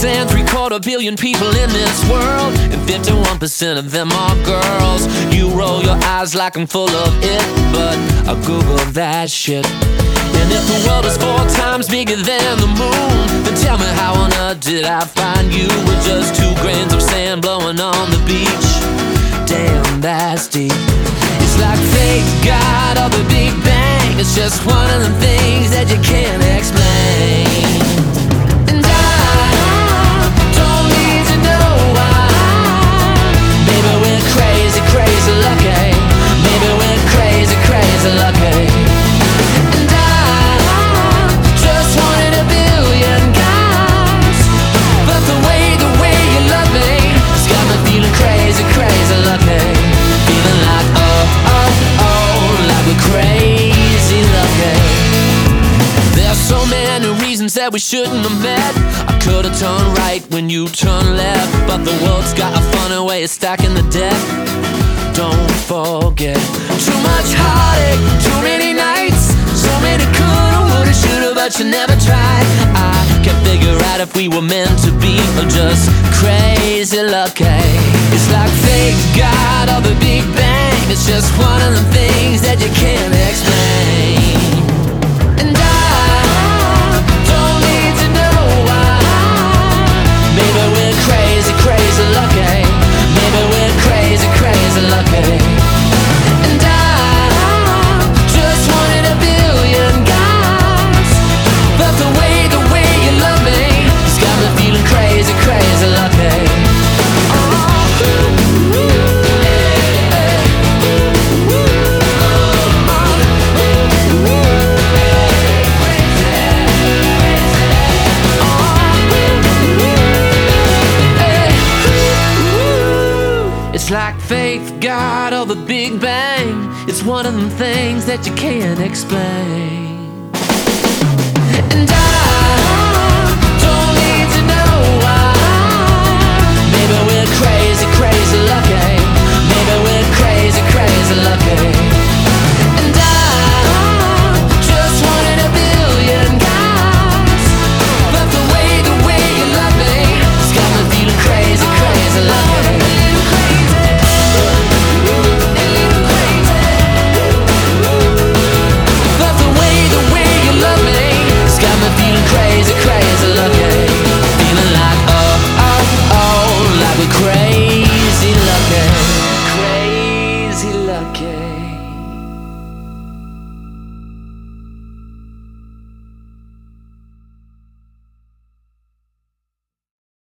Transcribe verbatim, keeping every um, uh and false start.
and three quarter billion people in this world, and fifty-one percent of them are girls. You roll your eyes like I'm full of it, but I Google that shit. And if the world is four times bigger than the moon, then tell me how on earth did I find you with just two grains of sand blowing on the beach? Damn, that's deep. It's like fate, God, or the Big Bang. It's just one of them things that you can't explain. And I don't need to know why. Maybe we're crazy, crazy lucky. Maybe we're crazy, crazy lucky. And I just wanted a billion guys, but the way, the way you love me, it's got me feeling crazy, crazy lucky. Feeling like oh, oh, oh, like we're crazy lucky. There's so many reasons that we shouldn't have met. I could've turned right when you turned left, but the world's got a funny way of stacking the deck. Don't forget, too much heartache, too many nights, so many coulda, woulda, shoulda, but you never tried. I can't figure out if we were meant to be or just crazy lucky. It's like fate, God, or the Big Bang. It's just one of them things that you can't explain. And I don't need to know why. Maybe we're crazy, crazy lucky. Maybe we're crazy, crazy lucky. And I just wanted a billion guys, but the way, the way you love me, it's got me feeling crazy, crazy lucky. It's like faith, God, or the Big Bang. It's one of them things that you can't explain. And I don't need to know why. Maybe we're crazy, crazy lucky. Maybe we're crazy, crazy lucky. And I just wanted a billion guys, but the way, the way you love me, it's got me feeling crazy, crazy lucky. Crazy, crazy lucky. Feeling like oh, oh, oh, like we're crazy lucky. Crazy lucky.